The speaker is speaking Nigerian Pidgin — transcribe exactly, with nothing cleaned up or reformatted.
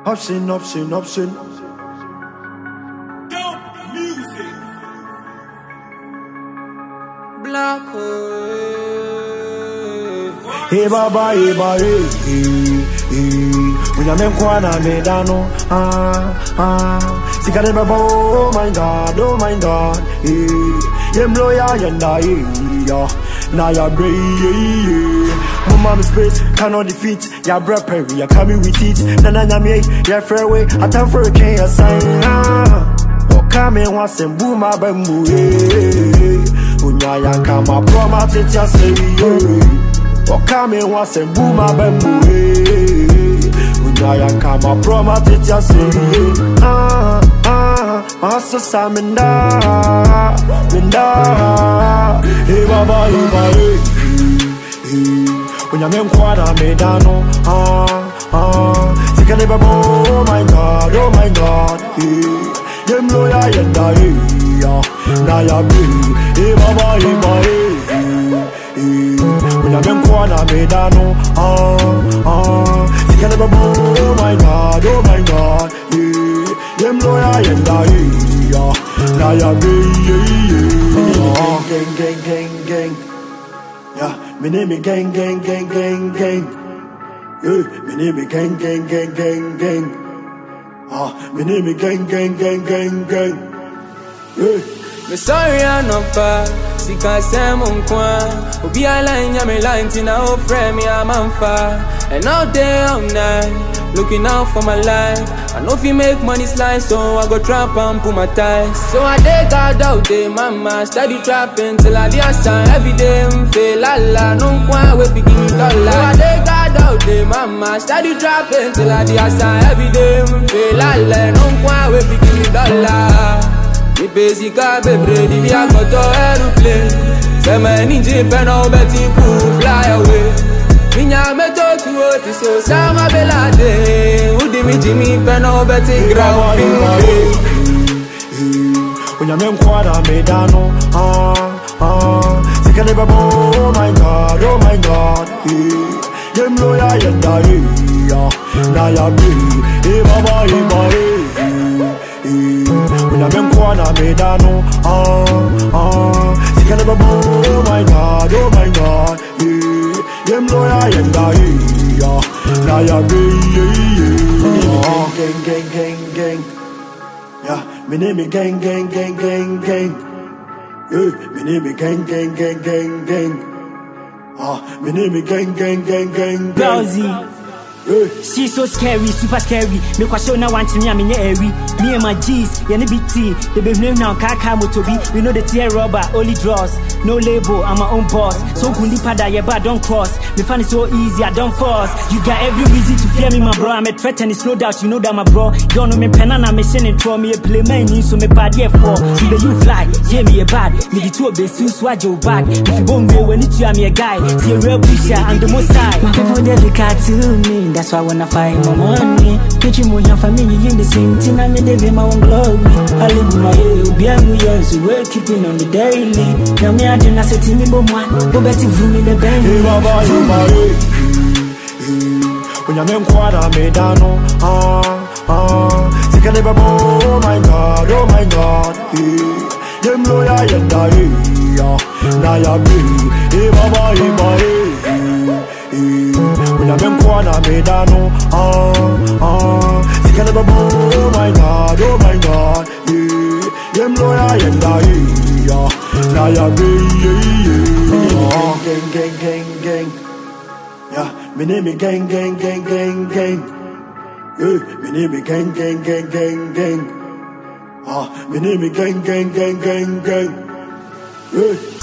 Option, option, option. Dope music. Black hole. Hey baba, hey baba, hey, hey, hey. When I'm in Kwana Medano, ah, ah. Sikare baba, oh my God, oh my God, hey. Yem loya yenda, hey, yeah. Now ya brain, yeah, yeah. Mama space cannot defeat ya breath perry, ya coming with it. Nana nyame, ya fairway, I time for a king, a sign. Oh, come in once and boom, my bamboo, hey. Unya ya kama promise it, ya say, oh, come in once and boom, my bamboo, hey. Unya ya kama promise it, ya say, ah, ah, master Saminda, Minda, hey, baba, hey, baba, hey, hey. When you're in Kwana Medano, ah, ah. Sikale baba, oh my God, oh my God, hey. Yem loya yenda, hey, yeah. Na ya be, hey baba, hey baba, hey, hey. When you're in Kwana Medano, ah, ah. Sikale baba, oh my God, oh my God, hey. Yem loya yenda, hey, yeah. Na ya be, hey, hey. Gang, gang, gang, gang. Yeah, my name is gang, gang, gang, gang, gang. Yeah, my name is gang, gang, gang, gang, gang. Ah, my name is gang, gang, gang, gang, gang. Yeah. Me sorry I'm not far. Sika say mon coin. Obi a line ya me line tina o frame me I'm on fire. And all day all night, looking out for my life. I know if you make money slide, so I go trap and pull my ties. So I dey guard out day, mama steady trapping till I the sign every day. Feel la la, no coin we give me dollar. So I dey guard out day, mama steady trapping till I the sign every day. Feel la la, no coin we give me dollar. Me basic a bebre di via koto aeroplane. Se me ninja pena obeti ku fly away. Minya me to tu oti so sama belade. Udi mi jimi pena obeti ground fin. When you're in Kwana Medano, ah, ah. Sikale baba, oh my God, oh my God, hey. Yem loya yenda, hey, yeah. Na ya be, hey baba, hey baba, hey. When I'm in Kwana Medano, ah, ah. Sikale baba, oh my God, oh my God, hey. Yem loya yenda, hey, yeah. Na ya be, yeah, yeah. Gang, gang, gang, gang. Yeah, my name is gang, gang, gang, gang, gang. Yeah, my name is gang, gang, gang, gang, gang. Ah, my name is gang, gang, gang, gang, gang. Browsy. Yeah. She's so scary, super scary. Me question now want me, I'm in airy. Me and my G's, yani B T. The baby name now, Kaka Motobi. We know the tear rubber, only draws. No label, I'm my own boss. So kundi pada, yeah, but don't cross. Me find it so easy, I don't force. You got every reason to fear me, my bro. I'm a threat and it's no doubt, you know that, my bro. You don't know me, pen and I'm a shin and throw me a play, man. So me bad, yeah, for. See the you fly, yeah, me a bad. Me the two of the suit, swag your back. If you won't be when it's you, I'm a guy. See a real pusher, I'm the most side. My people, they look at to me. That's why when I find my money, get you more family in the same thing. I'm in the my own glory. I live my way, be a new years, we're keeping on the daily. Now me, I didn't say to me, but one, go back to me the band. Hey, baba, hey, baba, hey, hey. When you're in Kwana Medano, ah, ah. Sikale baba, oh my God, oh my God, hey. Yem loya yenda, hey, yeah. Na ya be, hey baba, hey baba, hey. When I'm in Kwana Medano, ah, ah. Sikale baba, oh my God, oh my God, yeah. Yem loya yenda, hey, yeah. Na ya be, yeah, yeah. Gang, gang, gang, gang. Yeah, my name is gang, gang, gang, gang, gang. Yeah, my name is gang, gang, gang, gang, gang. Ah, my name is gang, gang, gang, gang, gang. Yeah.